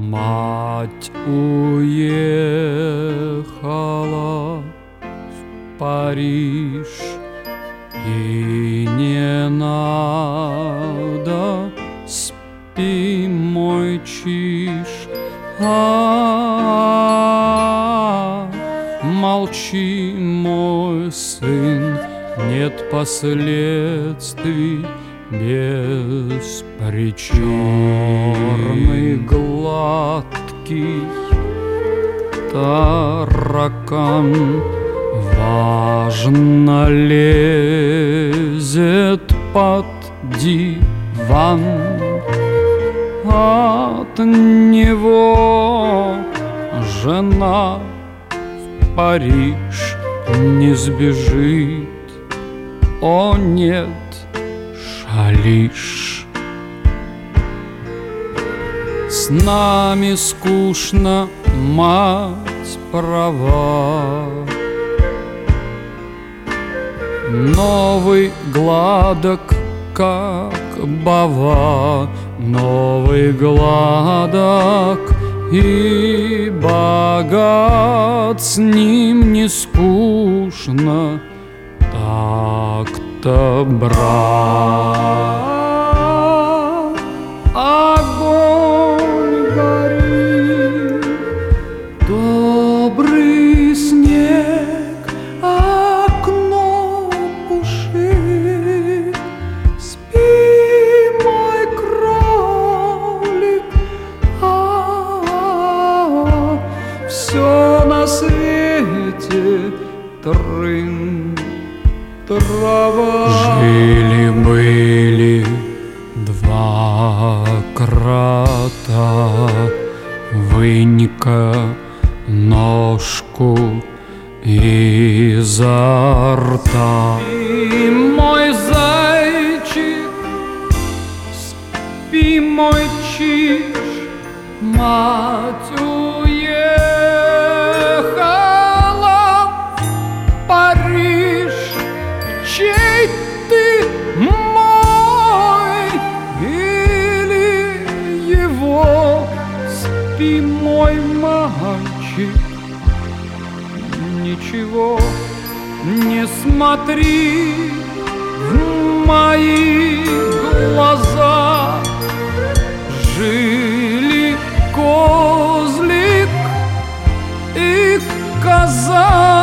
Мать уехала в Париж, и не надо, спи, мой чиж. Молчи, мой сын, нет последствий без причерный гладкий таракан важно лезет под диван. От него жена в Париж не сбежит. О нет, шалиш. С нами скучно, мать права. Новый гладок, как бава, новый гладок и богат, с ним не скучно, так-то брат. Огонь горит, добрый снег, окно пушит. Спи, мой кролик, все на свете трын, трава. Жили-были два крота, вынь-ка ножку изо рта. И мой зайчик, спи, мой чиж, мать уехала в Париж. Чей ты, мой или его? Спи, мой мальчик, ничего не смотри в мои глаза. Жили козлик и коза.